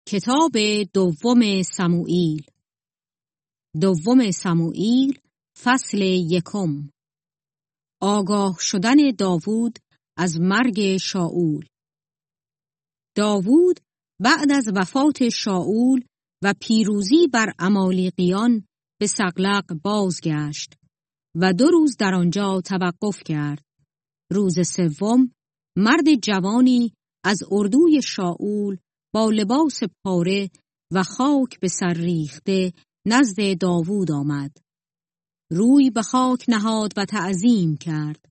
کتاب دوم سموئیل. دوم سموئیل فصل 1. آگاه شدن داوود از مرگ شاول. داوود بعد از وفات شاول و پیروزی بر عمالیقیان به صقلق بازگشت و 2 روز در آنجا توقف کرد. روز 3 مرد جوانی از اردوی شاول با لباس پاره و خاک به سر ریخته نزد داوود آمد. روی به خاک نهاد و تعظیم کرد.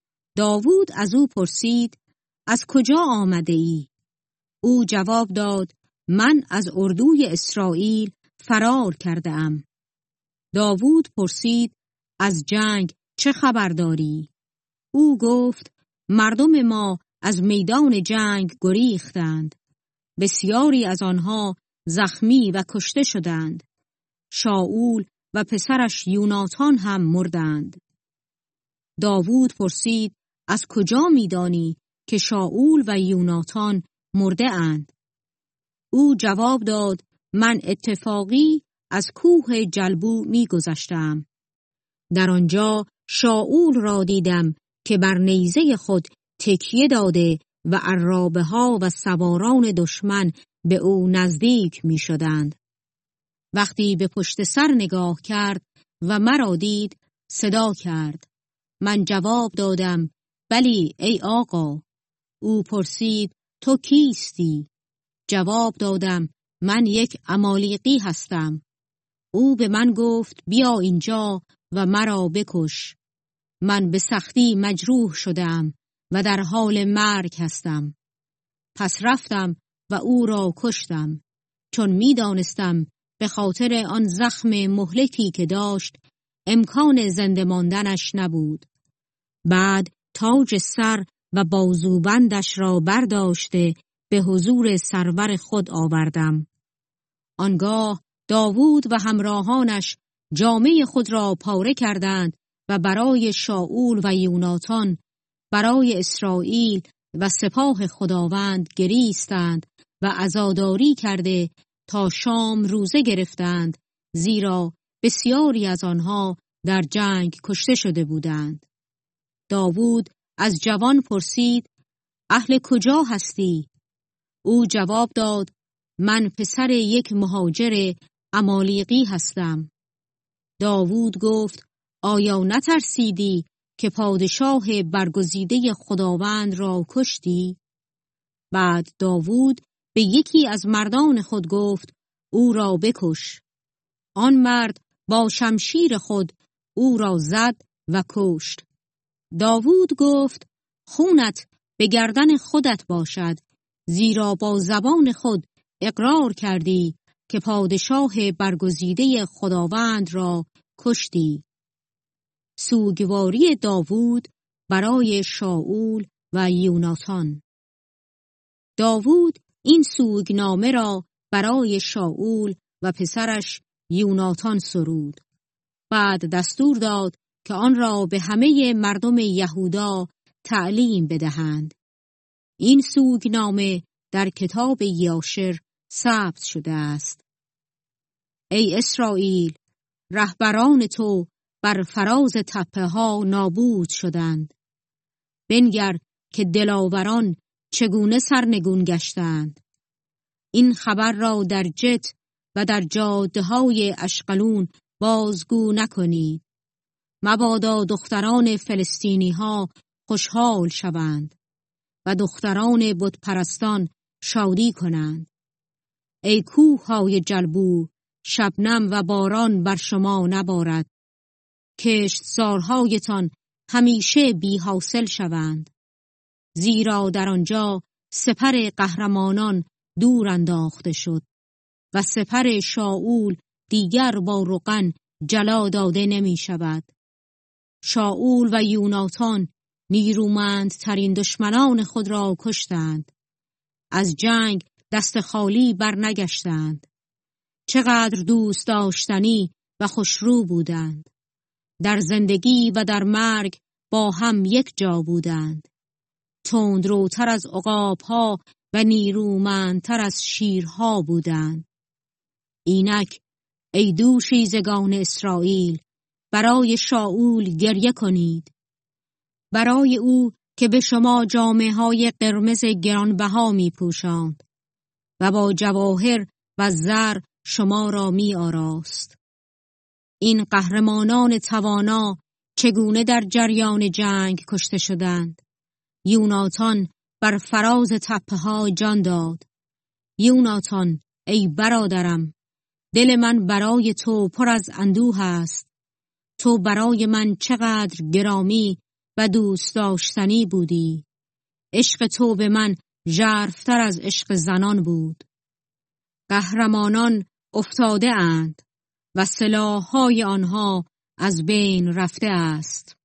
داوود از او پرسید: از کجا آمده ای؟ او جواب داد: من از اردوی اسرائیل فرار کرده ام. داوود پرسید: از جنگ چه خبر داری؟ او گفت: مردم ما از میدان جنگ گریختند. بسیاری از آنها زخمی و کشته شدند. شاول و پسرش یوناتان هم مردند. داوود پرسید: از کجا می‌دانی که شاول و یوناتان مرده اند؟ او جواب داد: من اتفاقی از کوه جلبو می‌گذشتم. در آنجا شاول را دیدم که بر نیزه خود تکیه داده و عرابه ها و سواران دشمن به او نزدیک می شدند. وقتی به پشت سر نگاه کرد و مرا دید، صدا کرد. من جواب دادم: بلی ای آقا. او پرسید: تو کیستی؟ جواب دادم: من یک عمالیقی هستم. او به من گفت: بیا اینجا و مرا بکش. من به سختی مجروح شدم و در حال مرگ هستم. پس رفتم و او را کشتم، چون می دانستم به خاطر آن زخم مهلکی که داشت امکان زنده ماندنش نبود. بعد تاج سر و بازوبندش را برداشته به حضور سرور خود آوردم. آنگاه داوود و همراهانش جامه خود را پاره کردند و برای شاول و یوناتان، برای اسرائیل و سپاه خداوند گریستند و عزاداری کرده تا شام روزه گرفتند، زیرا بسیاری از آنها در جنگ کشته شده بودند. داوود از جوان پرسید: اهل کجا هستی؟ او جواب داد: من پسر یک مهاجر عمالیقی هستم. داوود گفت: آیا نترسیدی که پادشاه برگزیده خداوند را کشتی؟ بعد داوود به یکی از مردان خود گفت: او را بکش. آن مرد با شمشیر خود او را زد و کشت. داوود گفت: خونت به گردن خودت باشد، زیرا با زبان خود اقرار کردی که پادشاه برگزیده خداوند را کشتی. سوگواری داوود برای شاول و یوناتان. داوود این سوگنامه را برای شاول و پسرش یوناتان سرود. بعد دستور داد که آن را به همه مردم یهودا تعلیم بدهند. این سوگنامه در کتاب یاشر ثبت شده است. ای اسرائیل، رهبران تو بر فراز تپه ها نابود شدند. بنگر که دلاوران چگونه سرنگون گشتند. این خبر را در جت و در جاده های اشقلون بازگو نکنید. مبادا دختران فلسطینی ها خوشحال شوند و دختران بت پرستان شادی کنند. ای کوه های جلبو، شبنم و باران بر شما نبارد. کشتزارهایتان همیشه بی حاصل شوند. زیرا در آنجا سپر قهرمانان دور انداخته شد و سپر شاول دیگر با روغن جلا داده نمی شود. شاول و یوناتان نیرومندترین دشمنان خود را کشتند. از جنگ دست خالی بر نگشتند. چقدر دوست داشتنی و خوشرو بودند. در زندگی و در مرگ با هم یک جا بودند. تندروتر از عقاب‌ها و نیرومندتر از شیرها بودند. اینک ای دوشیزگان اسرائیل، برای شاول گریه کنید، برای او که به شما جامه‌های قرمز گرانبها می پوشاند و با جواهر و زر شما را می آراست. این قهرمانان توانا چگونه در جریان جنگ کشته شدند. یوناتان بر فراز تپه‌ها جان داد. یوناتان ای برادرم، دل من برای تو پر از اندوه است. تو برای من چقدر گرامی و دوست داشتنی بودی. عشق تو به من ژرف‌تر از عشق زنان بود. قهرمانان افتاده اند و سلاح‌های آنها از بین رفته است.